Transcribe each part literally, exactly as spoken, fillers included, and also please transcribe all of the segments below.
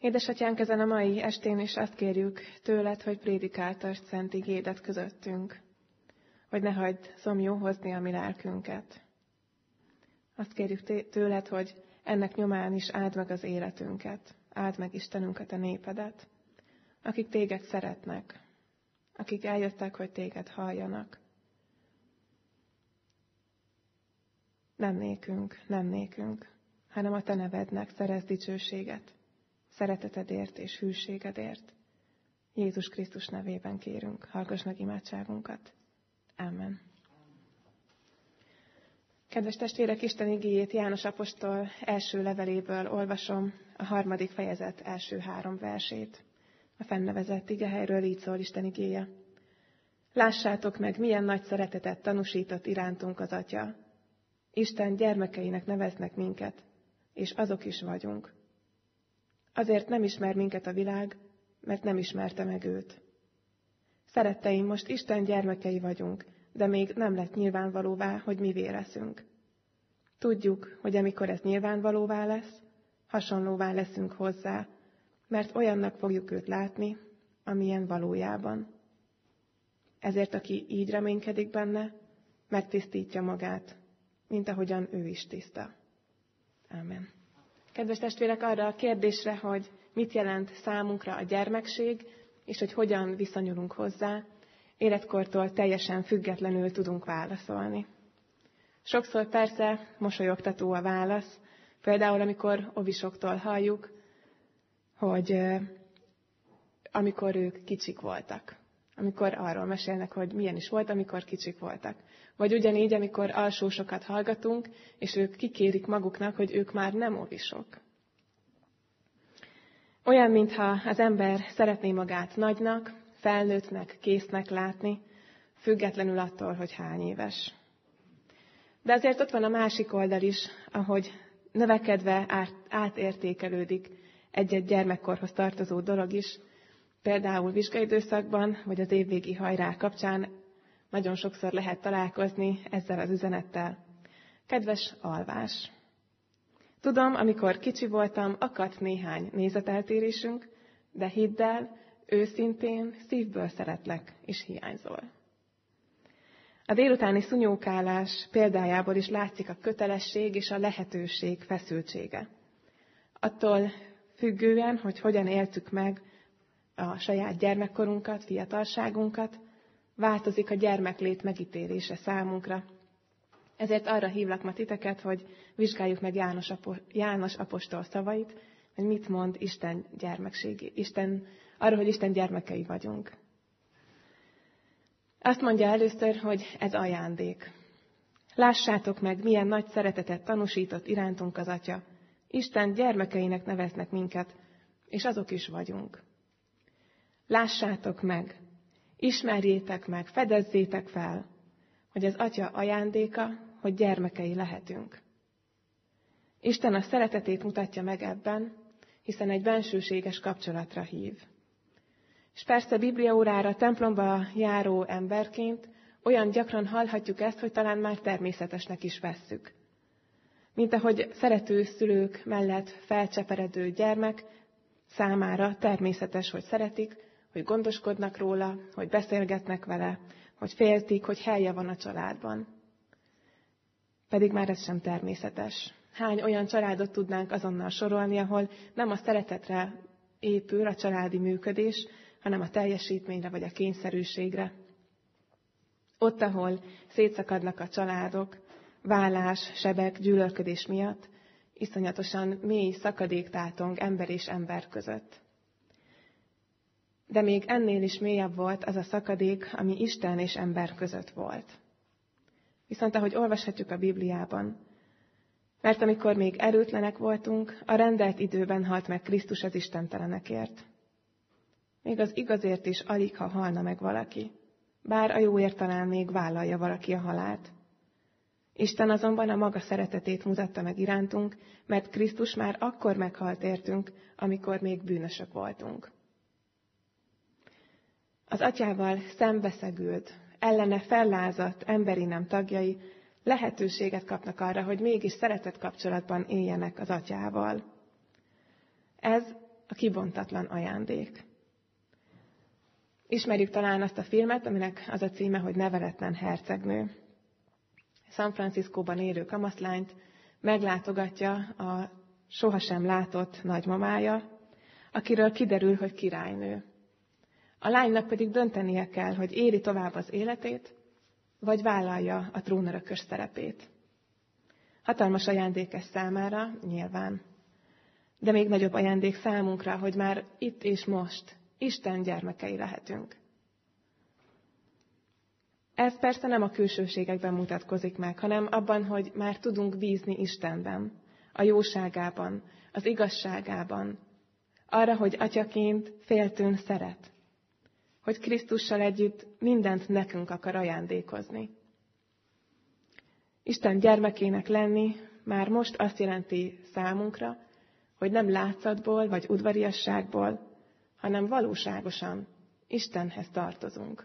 Édesatyánk, ezen a mai estén is azt kérjük tőled, hogy prédikáltasd szent igédet közöttünk, hogy ne hagyd szomjú hozni a mi lelkünket. Azt kérjük tőled, hogy ennek nyomán is áld meg az életünket, áld meg Istenünket, a népedet, akik téged szeretnek, akik eljöttek, hogy téged halljanak. Nem nékünk, nem nékünk, hanem a te nevednek szerezd dicsőséget, szeretetedért és hűségedért. Jézus Krisztus nevében kérünk, hallgass meg imádságunkat. Amen. Kedves testvérek, Isten igéjét János apostol első leveléből olvasom, a harmadik fejezet első három versét. A fennevezett igehelyről így szól Isten igéje. Lássátok meg, milyen nagy szeretetet tanúsított irántunk az Atya. Isten gyermekeinek neveznek minket, és azok is vagyunk. Azért nem ismer minket a világ, mert nem ismerte meg őt. Szeretteim, most Isten gyermekei vagyunk, de még nem lett nyilvánvalóvá, hogy mivé leszünk. Tudjuk, hogy amikor ez nyilvánvalóvá lesz, hasonlóvá leszünk hozzá, mert olyannak fogjuk őt látni, amilyen valójában. Ezért, aki így reménykedik benne, megtisztítja magát, mint ahogyan ő is tiszta. Amen. Kedves testvérek, arra a kérdésre, hogy mit jelent számunkra a gyermekség, és hogy hogyan viszonyulunk hozzá, életkortól teljesen függetlenül tudunk válaszolni. Sokszor persze mosolyogtató a válasz, például amikor ovisoktól halljuk, hogy amikor ők kicsik voltak. Amikor arról mesélnek, hogy milyen is volt, amikor kicsik voltak. Vagy ugyanígy, amikor alsósokat hallgatunk, és ők kikérik maguknak, hogy ők már nem ovisok. Olyan, mintha az ember szeretné magát nagynak, felnőttnek, késznek látni, függetlenül attól, hogy hány éves. De azért ott van a másik oldal is, ahogy növekedve át, átértékelődik egy-egy gyermekkorhoz tartozó dolog is, például vizsgaidőszakban, vagy az évvégi hajrá kapcsán nagyon sokszor lehet találkozni ezzel az üzenettel. Kedves alvás! Tudom, amikor kicsi voltam, akadt néhány nézeteltérésünk, de hidd el, őszintén, szívből szeretlek, és hiányzol. A délutáni szunyókálás példájából is látszik a kötelesség és a lehetőség feszültsége. Attól függően, hogy hogyan éltük meg a saját gyermekkorunkat, fiatalságunkat, változik a gyermeklét megítélése számunkra. Ezért arra hívlak ma titeket, hogy vizsgáljuk meg János, apo- János apostol szavait, hogy mit mond Isten gyermekségi, Isten, arról, hogy Isten gyermekei vagyunk. Azt mondja először, hogy ez ajándék. Lássátok meg, milyen nagy szeretetet tanúsított irántunk az Atya. Isten gyermekeinek neveznek minket, és azok is vagyunk. Lássátok meg, ismerjétek meg, fedezzétek fel, hogy az Atya ajándéka, hogy gyermekei lehetünk. Isten a szeretetét mutatja meg ebben, hiszen egy bensőséges kapcsolatra hív. És persze bibliaórára, templomba járó emberként olyan gyakran hallhatjuk ezt, hogy talán már természetesnek is vesszük. Mint ahogy szerető szülők mellett felcseperedő gyermek számára természetes, hogy szeretik, hogy gondoskodnak róla, hogy beszélgetnek vele, hogy féltik, hogy helye van a családban. Pedig már ez sem természetes. Hány olyan családot tudnánk azonnal sorolni, ahol nem a szeretetre épül a családi működés, hanem a teljesítményre vagy a kényszerűségre. Ott, ahol szétszakadnak a családok, vállás, sebek, gyűlölködés miatt, iszonyatosan mély szakadék tátong ember és ember között. De még ennél is mélyebb volt az a szakadék, ami Isten és ember között volt. Viszont ahogy olvashatjuk a Bibliában, mert amikor még erőtlenek voltunk, a rendelt időben halt meg Krisztus az istentelenekért. Még az igazért is alig, ha halna meg valaki, bár a jóért talán még vállalja valaki a halált. Isten azonban a maga szeretetét mutatta meg irántunk, mert Krisztus már akkor meghalt értünk, amikor még bűnösök voltunk. Az Atyával szembeszegült, ellene fellázadt emberi nem tagjai lehetőséget kapnak arra, hogy mégis szeretett kapcsolatban éljenek az Atyával. Ez a kibontatlan ajándék. Ismerjük talán azt a filmet, aminek az a címe, hogy Neveletlen hercegnő. San Franciscóban élő kamaszlányt meglátogatja a sohasem látott nagymamája, akiről kiderül, hogy királynő. A lánynak pedig döntenie kell, hogy éli tovább az életét, vagy vállalja a trónörökös szerepét. Hatalmas ajándék ez számára, nyilván. De még nagyobb ajándék számunkra, hogy már itt és most Isten gyermekei lehetünk. Ez persze nem a külsőségekben mutatkozik meg, hanem abban, hogy már tudunk bízni Istenben, a jóságában, az igazságában, arra, hogy atyaként féltőn szeret, hogy Krisztussal együtt mindent nekünk akar ajándékozni. Isten gyermekének lenni már most azt jelenti számunkra, hogy nem látszatból vagy udvariasságból, hanem valóságosan Istenhez tartozunk.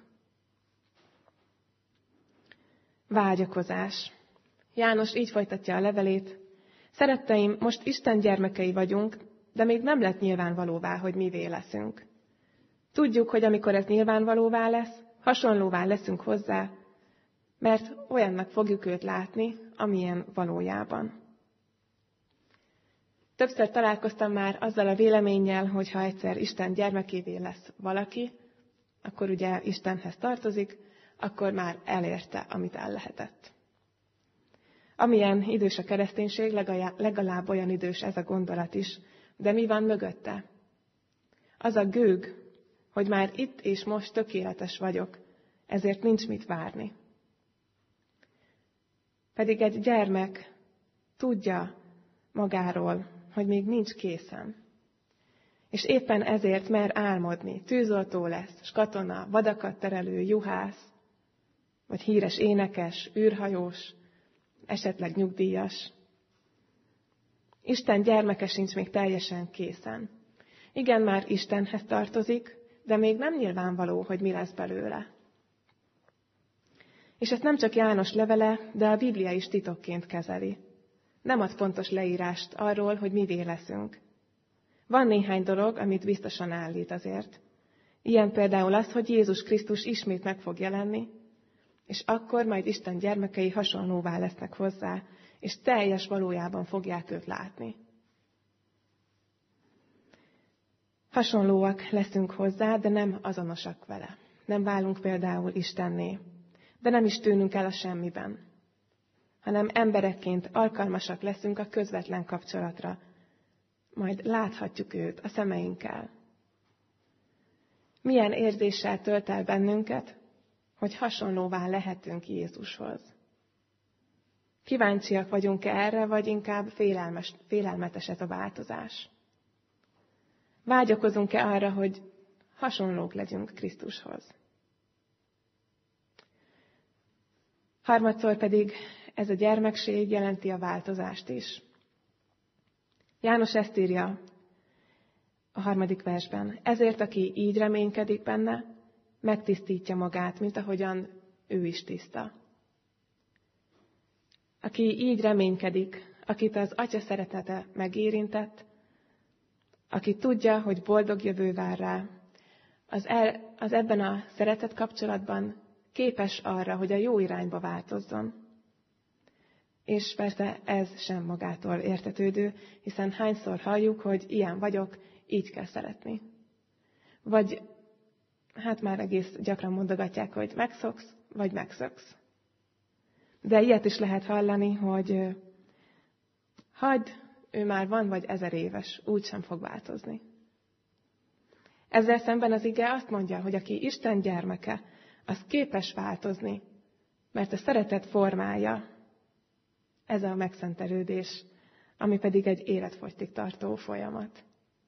Vágyakozás. János így folytatja a levelét. Szeretteim, most Isten gyermekei vagyunk, de még nem lett nyilvánvalóvá, hogy mivé leszünk. Tudjuk, hogy amikor ez nyilvánvalóvá lesz, hasonlóvá leszünk hozzá, mert olyannak fogjuk őt látni, amilyen valójában. Többször találkoztam már azzal a véleménnyel, hogy ha egyszer Isten gyermekévé lesz valaki, akkor ugye Istenhez tartozik, akkor már elérte, amit el lehetett. Amilyen idős a kereszténység, legalább olyan idős ez a gondolat is, de mi van mögötte? Az a gőg, hogy már itt és most tökéletes vagyok, ezért nincs mit várni. Pedig egy gyermek tudja magáról, hogy még nincs készen. És éppen ezért mer álmodni. Tűzoltó lesz, s katona, vadakat terelő, juhász, vagy híres énekes, űrhajós, esetleg nyugdíjas. Isten gyermeke sincs még teljesen készen. Igen, már Istenhez tartozik, de még nem nyilvánvaló, hogy mi lesz belőle. És ezt nem csak János levele, de a Biblia is titokként kezeli. Nem ad pontos leírást arról, hogy mivé leszünk. Van néhány dolog, amit biztosan állít azért. Ilyen például az, hogy Jézus Krisztus ismét meg fog jelenni, és akkor majd Isten gyermekei hasonlóvá lesznek hozzá, és teljes valójában fogják őt látni. Hasonlóak leszünk hozzá, de nem azonosak vele. Nem válunk például Istenné, de nem is tűnünk el a semmiben, hanem emberekként alkalmasak leszünk a közvetlen kapcsolatra. Majd láthatjuk őt a szemeinkkel. Milyen érzéssel tölt el bennünket, hogy hasonlóvá lehetünk Jézushoz. Kíváncsiak vagyunk-e erre, vagy inkább félelmes, félelmetes ez a változás? Vágyakozunk-e arra, hogy hasonlók legyünk Krisztushoz? Harmadszor pedig ez a gyermekség jelenti a változást is. János ezt írja a harmadik versben. Ezért, aki így reménykedik benne, megtisztítja magát, mint ahogyan ő is tiszta. Aki így reménykedik, akit az Atya szeretete megérintett, aki tudja, hogy boldog jövő vár rá, az, el, az ebben a szeretet kapcsolatban képes arra, hogy a jó irányba változzon. És persze ez sem magától értetődő, hiszen hányszor halljuk, hogy ilyen vagyok, így kell szeretni. Vagy hát már egész gyakran mondogatják, hogy megszoksz, vagy megszöksz. De ilyet is lehet hallani, hogy hagyd, ő már van vagy ezer éves, úgy sem fog változni. Ezzel szemben az ige azt mondja, hogy aki Isten gyermeke, az képes változni, mert a szeretet formája, ez a megszentelődés, ami pedig egy életfogytig tartó folyamat.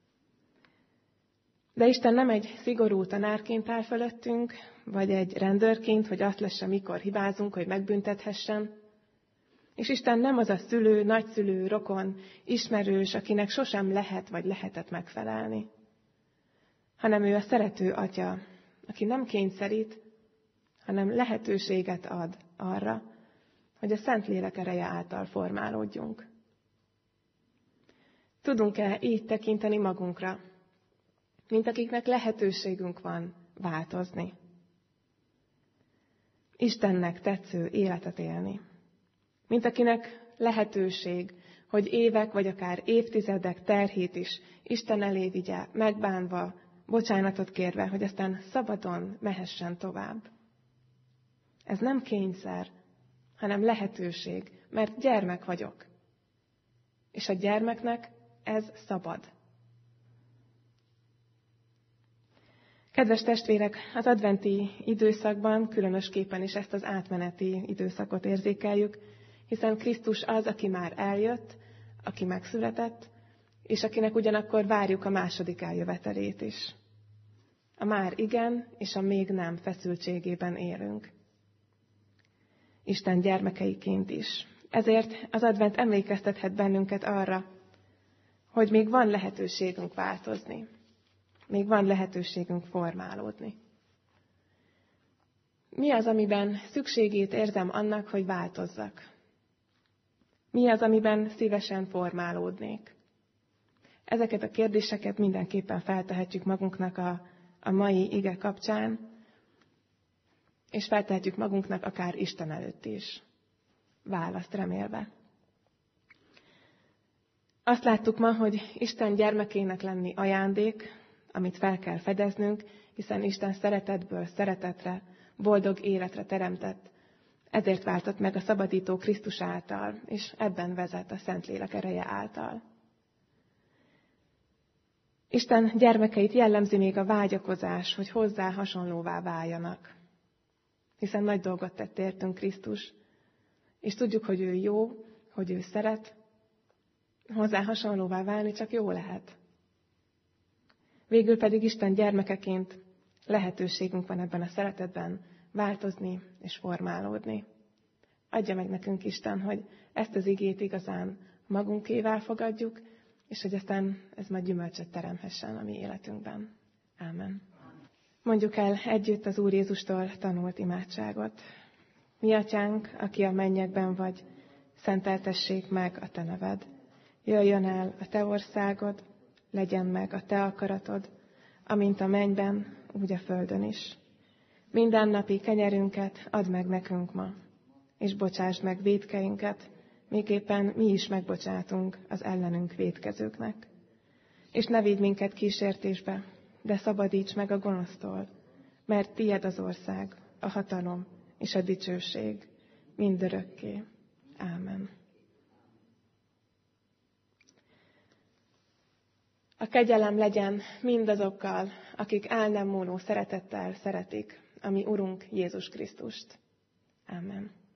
De Isten nem egy szigorú tanárként áll fölöttünk, vagy egy rendőrként, hogy azt lesse, mikor hibázunk, hogy megbüntethessen. És Isten nem az a szülő, nagyszülő, rokon, ismerős, akinek sosem lehet vagy lehetett megfelelni, hanem ő a szerető atya, aki nem kényszerít, hanem lehetőséget ad arra, hogy a Szentlélek ereje által formálódjunk. Tudunk-e így tekinteni magunkra, mint akiknek lehetőségünk van változni. Istennek tetsző életet élni. Mint akinek lehetőség, hogy évek vagy akár évtizedek terhét is Isten elé vigye, megbánva, bocsánatot kérve, hogy aztán szabadon mehessen tovább. Ez nem kényszer, hanem lehetőség, mert gyermek vagyok. És a gyermeknek ez szabad. Kedves testvérek, az adventi időszakban különösképpen is ezt az átmeneti időszakot érzékeljük, hiszen Krisztus az, aki már eljött, aki megszületett, és akinek ugyanakkor várjuk a második eljövetelét is. A már igen, és a még nem feszültségében élünk. Isten gyermekeiként is. Ezért az advent emlékeztethet bennünket arra, hogy még van lehetőségünk változni. Még van lehetőségünk formálódni. Mi az, amiben szükségét érzem annak, hogy változzak? Mi az, amiben szívesen formálódnék? Ezeket a kérdéseket mindenképpen feltehetjük magunknak a, a mai ige kapcsán, és feltehetjük magunknak akár Isten előtt is. Választ remélve. Azt láttuk ma, hogy Isten gyermekének lenni ajándék, amit fel kell fedeznünk, hiszen Isten szeretetből szeretetre, boldog életre teremtett. Ezért váltott meg a szabadító Krisztus által, és ebben vezet a Szentlélek ereje által. Isten gyermekeit jellemzi még a vágyakozás, hogy hozzá hasonlóvá váljanak. Hiszen nagy dolgot tett értünk Krisztus, és tudjuk, hogy ő jó, hogy ő szeret, hozzá hasonlóvá válni csak jó lehet. Végül pedig Isten gyermekeként lehetőségünk van ebben a szeretetben változni és formálódni. Adja meg nekünk Isten, hogy ezt az igét igazán magunkével fogadjuk, és hogy aztán ez majd gyümölcsöt teremhessen a mi életünkben. Ámen. Mondjuk el együtt az Úr Jézustól tanult imádságot. Mi atyánk, aki a mennyekben vagy, szenteltessék meg a te neved. Jöjjön el a te országod, legyen meg a te akaratod, amint a mennyben, úgy a földön is. Mindennapi kenyerünket add meg nekünk ma, és bocsásd meg vétkeinket, miképpen mi is megbocsátunk az ellenünk vétkezőknek. És ne vidd minket kísértésbe, de szabadíts meg a gonosztól, mert tied az ország, a hatalom és a dicsőség mindörökké. Ámen. A kegyelem legyen mindazokkal, akik el nem múló szeretettel szeretik a mi Urunk Jézus Krisztust. Ámen.